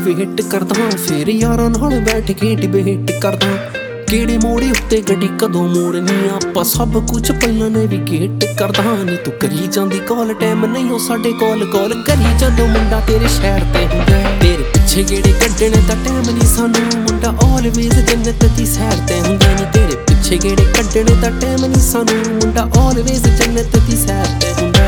Wait ਕਰਦਾ, ਫਿਰ ਯਾਰਾਂ ਨਾਲ ਬੈਠ ਕੇ ਡਿਬੇਟ ਕਰਦਾ। ਕਿਹੜੇ ਮੋੜੇ ਉੱਤੇ ਗੱਡੀ ਕਦੋਂ ਮੋੜਨੀ, ਆਪਾਂ ਸਭ ਕੁਝ ਪਹਿਲਾਂ ਨੈਵੀਗੇਟ ਕਰਦਾ। ਨੀ ਤੂੰ ਕਰੀ ਜਾਂਦੀ ਕਾਲ, ਟਾਈਮ ਨਹੀਂ ਹੋ ਸਾਡੇ ਕੋਲ, ਕਾਲ ਕਰੀ ਜਦੋਂ ਮੁੰਡਾ ਤੇਰੇ ਸ਼ਹਿਰ ਤੇ ਹੁੰਦਾ। ਤੇਰੇ ਪਿੱਛੇ ਗੇੜੇ ਕੱਢਣ ਦਾ ਟਾਈਮ ਨਹੀਂ ਸਾਨੂੰ, ਮੁੰਡਾ ਆਲਵੇਜ਼ ਜੰਨਤ ਦੀ ਸੈਰ ਤੇ ਹੁੰਦਾ। ਨੀ ਤੇਰੇ ਪਿੱਛੇ ਗੇੜੇ ਕੱਢਣ ਦਾ ਟਾਈਮ ਨਹੀਂ ਸਾਨੂੰ, ਮੁੰਡਾ ਆਲਵੇਜ਼ ਜੰਨਤ ਦੀ ਸੈਰ ਤੇ ਹੁੰਦਾ।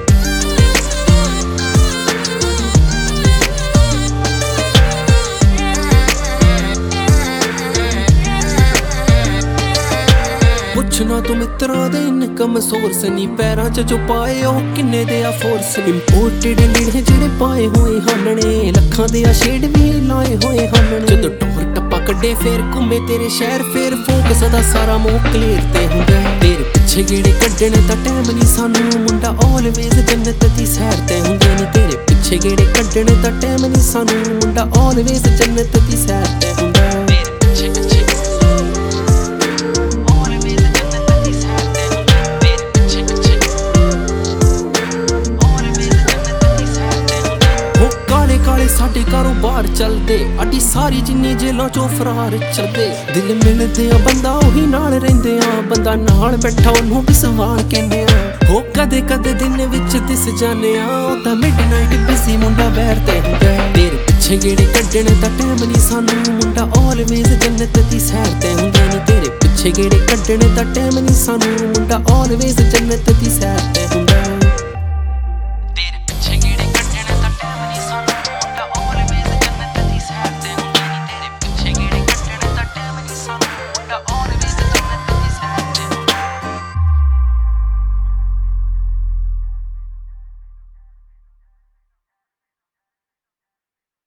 ਪੁੱਛਣਾ ਤੂੰ ਮਿੱਤਰਾਂ ਦੇ ਇਨਕਮ ਸੋਰਸ ਨੀ, ਪੈਰਾਂ 'ਚ ਜੋ ਪਾਏ ਉਹ ਕਿੰਨੇ ਦੇ ਆ ਫੋਰਸ। ਇੰਪੋਰਟਡ ਲੀੜੇ ਜਿਹੜੇ ਪਾਏ ਹੋਏ ਹਾਨਣੇ, ਲੱਖਾਂ ਦੇ ਆ ਸ਼ੇਡ ਵੀ ਲਾਏ ਹੋਏ ਹਾਨਣੇ। ਜਦੋਂ ਟੋਰ ਟੱਪਾ ਕੱਢੇ ਫੇਰ ਘੁੰਮੇ ਤੇਰੇ ਸ਼ਹਿਰ, ਫੇਰ ਫੋਕਸ ਦਾ ਸਾਰਾ ਮੂੰਹ ਕਲੀਅਰ ਤੇ ਹੁੰਦਾ। ਤੇਰੇ ਪਿੱਛੇ ਗੇੜੇ ਕੱਢਣ ਦਾ ਟਾਈਮ ਨੀ ਸਾਨੂੰ, ਮੁੰਡਾ ਆਲਵੇਜ਼ ਜੰਨਤ ਦੀ ਸੈਰ ਤੇ ਹੁੰਦਾ। ਨੀ ਤੇਰੇ ਪਿੱਛੇ ਗੇੜੇ ਕੱਢਣ ਦਾ ਟਾਈਮ ਨੀ ਸਾਨੂੰ, ਮੁੰਡਾ ਆਲਵੇਜ਼ ਜੰਨਤ ਦੀ ਸੈਰ ਤੇ ਹੁੰਦਾ। ਕਾਲੇ ਸਾਡੇ ਕਾਰੋਬਾਰ ਚੱਲਦੇ, ਅੱਡੀ ਸਾਰੀ ਜਿੰਨੀ ਜੇਲਾਂ ਚੋਂ ਫਰਾਰ ਚੱਲਦੇ। ਦਿਲ ਮਿਲਦੇ ਆ ਬੰਦਾ ਉਹੀ ਨਾਲ ਰਹਿੰਦੇ ਆ, ਬੰਦਾ ਨਾਲ ਬੈਠਾ ਉਹਨੂੰ ਵਿਸਵਾਰ ਕਹਿੰਦੇ ਆ। ਹੋ ਕਦੇ ਕਦੇ ਦਿਨ ਵਿੱਚ ਦਿਸ ਜਾਂਦੇ ਆ, ਉਹ ਤਾਂ ਮਿਡਨਾਈਟ ਬਿਜ਼ੀ ਮੁੰਡਾ ਬੈਰ ਤੇ ਹੁੰਦਾ। ਤੇਰੇ ਪਿੱਛੇ ਗੇੜੇ ਕੱਢਣ ਦਾ ਟਾਈਮ ਨਹੀਂ ਸਾਨੂੰ, ਮੁੰਡਾ ਆਲਵੇਜ਼ ਜੰਨਤ ਦੀ ਸੈਰ ਤੇ ਹੁੰਦਾ। ਨੀ ਤੇਰੇ ਪਿੱਛੇ ਗੇੜੇ ਕੱਢਣ ਦਾ ਟਾਈਮ ਨਹੀਂ ਸਾਨੂੰ, ਮੁੰਡਾ ਆਲਵੇਜ਼ ਜੰਨਤ ਦੀ ਸੈਰ ਤੇ ਹੁੰਦਾ।